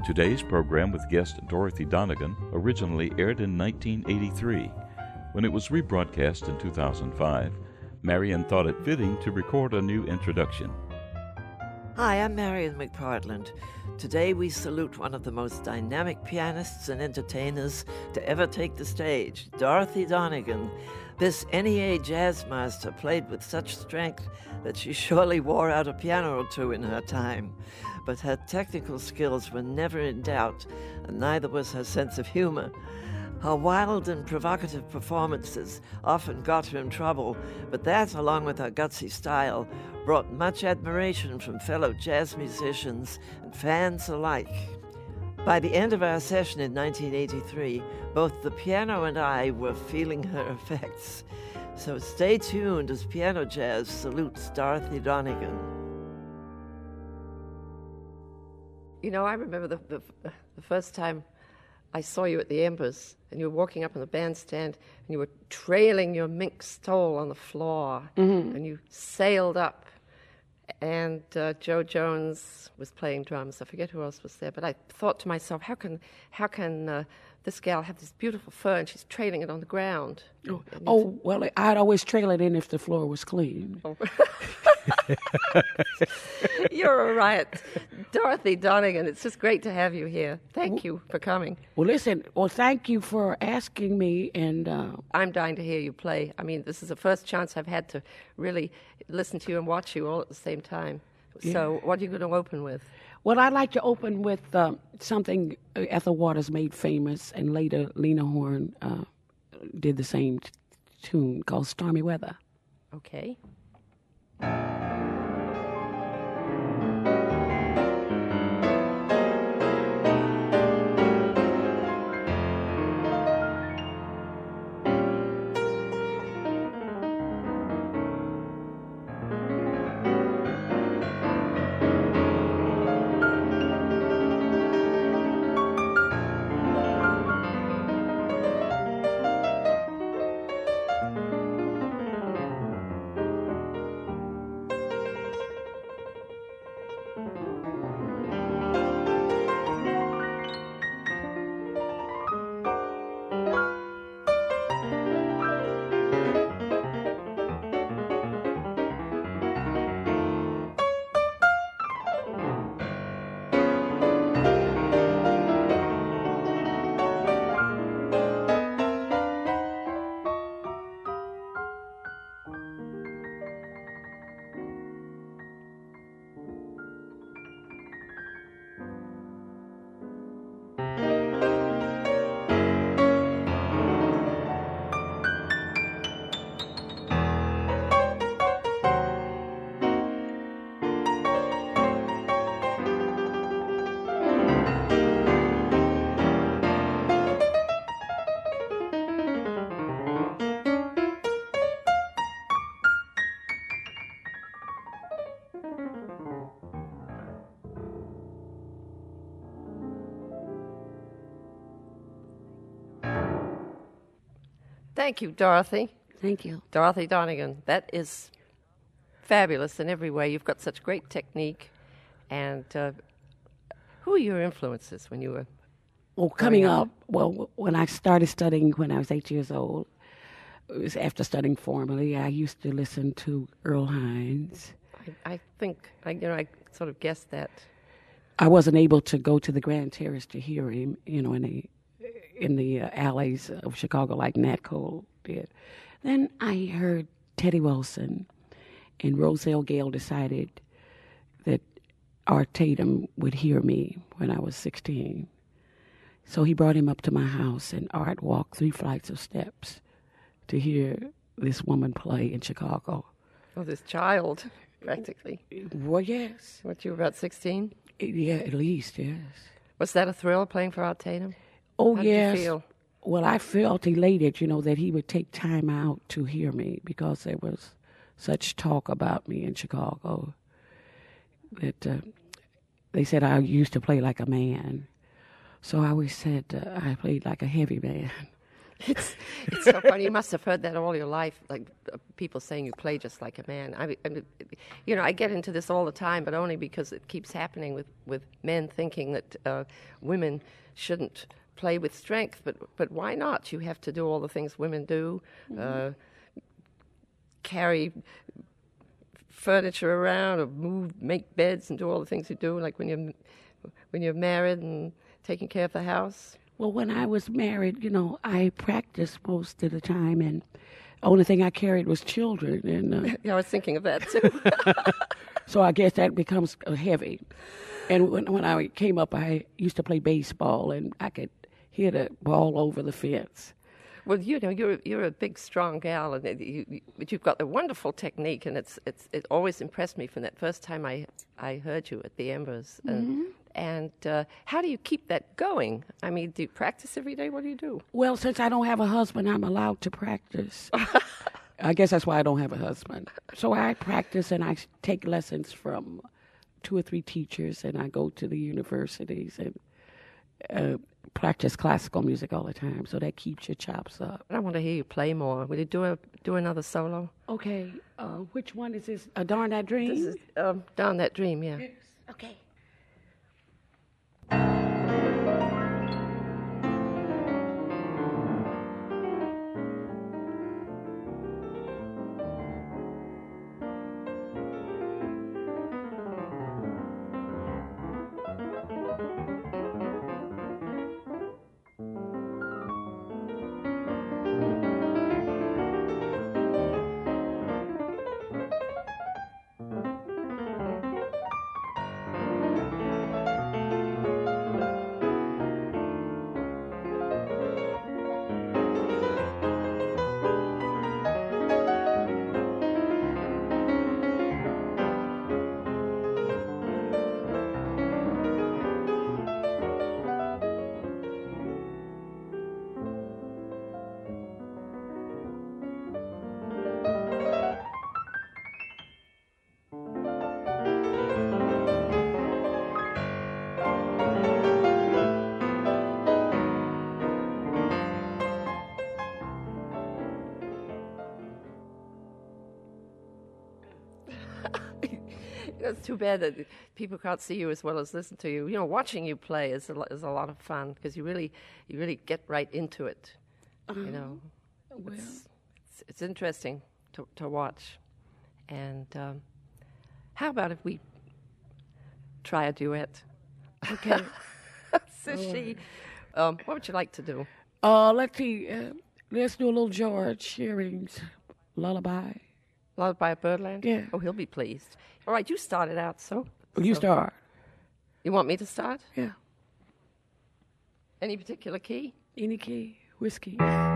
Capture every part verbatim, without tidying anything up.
Today's program with guest Dorothy Donegan originally aired in nineteen eighty-three. When it was rebroadcast in two thousand five, Marion thought it fitting to record a new introduction. Hi, I'm Marion McPartland. Today we salute one of the most dynamic pianists and entertainers to ever take the stage, Dorothy Donegan. This N E A jazz master played with such strength that she surely wore out a piano or two in her time. But her technical skills were never in doubt, and neither was her sense of humor. Her wild and provocative performances often got her in trouble, but that, along with her gutsy style, brought much admiration from fellow jazz musicians and fans alike. By the end of our session in nineteen eighty-three, both the piano and I were feeling her effects. So stay tuned as Piano Jazz salutes Dorothy Donegan. You know, I remember the, the, the first time I saw you at the Embers, and you were walking up on the bandstand, and you were trailing your mink stole on the floor, mm-hmm. and you sailed up, and uh, Joe Jones was playing drums. I forget who else was there, but I thought to myself, how can how can uh, this gal have this beautiful fur, and she's trailing it on the ground? Oh, oh well, I'd always trail it in if the floor was clean. Oh. You're a riot. Dorothy Donegan, it's just great to have you here. Thank you for coming. Well, listen, well, thank you for asking me, and... Uh, I'm dying to hear you play. I mean, this is the first chance I've had to really listen to you and watch you all at the same time. Yeah. So what are you going to open with? Well, I'd like to open with uh, something Ethel Waters made famous, and later Lena Horne uh, did the same t- tune called Stormy Weather. Okay. Thank you, Dorothy. Thank you. Dorothy Donegan. That is fabulous in every way. You've got such great technique. And uh, who were your influences when you were Well, coming up, well, when I started studying when I was eight years old, it was after studying formally, I used to listen to Earl Hines. I, I think, I, you know, I sort of guessed that. I wasn't able to go to the Grand Terrace to hear him, you know, in the in the uh, alleys of Chicago like Nat Cole did. Then I heard Teddy Wilson, and Roselle Gale decided that Art Tatum would hear me when I was sixteen. So he brought him up to my house, and Art walked three flights of steps to hear this woman play in Chicago. Oh, this child, practically. Well, yes. What, you were about sixteen? Yeah, at least, yes. Was that a thrill, playing for Art Tatum? Oh, How yes. Did you feel? Well, I felt elated, you know, that he would take time out to hear me because there was such talk about me in Chicago that uh, they said I used to play like a man. So I always said uh, I played like a heavy man. It's it's so funny. You must have heard that all your life, like uh, people saying you play just like a man. I, I, you know, I get into this all the time, but only because it keeps happening with, with men thinking that uh, women shouldn't play with strength. But but why not? You have to do all the things women do, mm-hmm. uh, carry furniture around, or move, make beds, and do all the things you do, like when you're when you're married and taking care of the house. Well, when I was married, you know, I practiced most of the time, and the only thing I carried was children. And uh, yeah, I was thinking of that too. So I guess that becomes uh, heavy. And when when I came up, I used to play baseball, and I could hit a ball over the fence. Well, you know, you're you're a big, strong gal, and you, you, but you've got a wonderful technique, and it's it's it always impressed me from that first time I I heard you at the Embers. And, mm-hmm. and uh, how do you keep that going? I mean, do you practice every day? What do you do? Well, since I don't have a husband, I'm allowed to practice. I guess that's why I don't have a husband. So I practice, and I take lessons from two or three teachers, and I go to the universities and uh, practice classical music all the time, so that keeps your chops up. I want to hear you play more. Will you do a do another solo? Okay. Uh, which one is this? Uh, Darn That Dream? This is um, Darn That Dream, yeah. Yes. Okay. It's too bad that people can't see you as well as listen to you. You know, watching you play is a, lo- is a lot of fun because you really, you really get right into it. Uh-huh. You know, well. it's, it's, it's interesting to to watch. And um, how about if we try a duet? Okay. So she, um, what would you like to do? Uh, let's see. Uh, let's do a little George Shearing's Lullaby. Lullaby of Birdland? Yeah. Oh, he'll be pleased. All right, you started out, so. Well, you so. start. You want me to start? Yeah. Any particular key? Any key. Whiskey.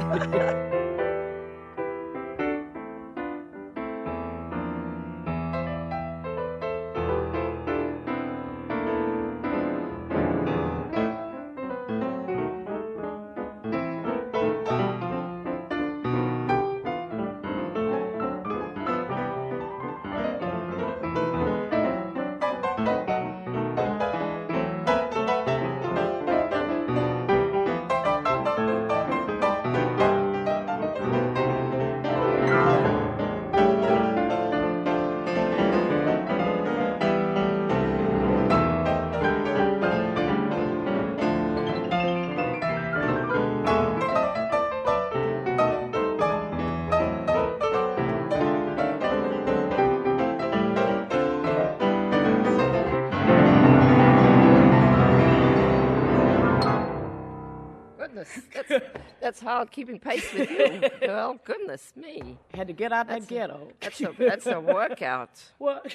That's, that's hard keeping pace with you, girl. Goodness me. Had to get out That's that ghetto. A, that's, a, that's a workout. What?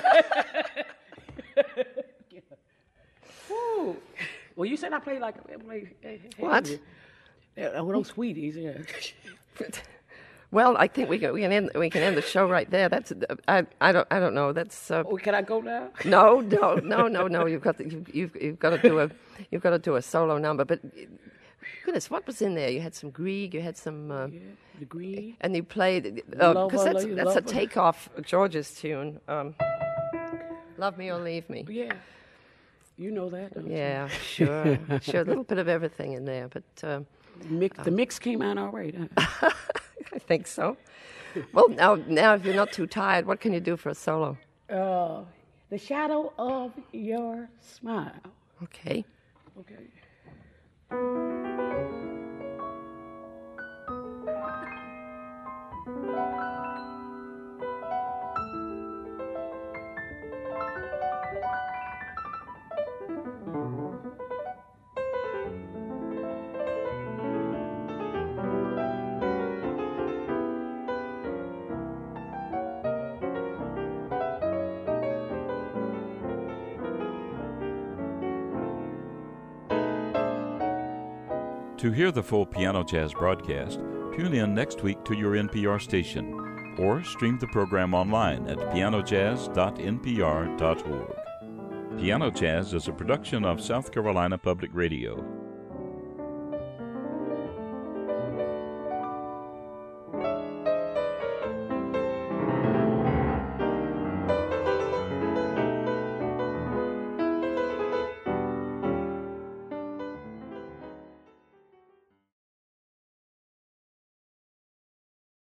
Woo. Well, you said I played like I play. What? Yeah, oh, those sweeties, yeah. Well, I think we can we can end we can end the show right there. That's I I don't I don't know. That's uh, Oh, can I go now? no no no no no. You've got to, you've, you've you've got to do a you've got to do a solo number. But goodness, what was in there? You had some Grieg. You had some. Uh, Yeah, the green. And you played because uh, Lover, that's Lover, that's a Lover. takeoff of George's tune. Um, Love Me or Leave Me. Yeah. You know that, don't Yeah, sure, sure. A little bit of everything in there, but um, Mix, the mix came out all right. Huh? I think so. Well, now, now, if you're not too tired, what can you do for a solo? Uh, the shadow of your smile. Okay. Okay. To hear the full Piano Jazz broadcast, tune in next week to your N P R station, or stream the program online at piano jazz dot n p r dot org. Piano Jazz is a production of South Carolina Public Radio.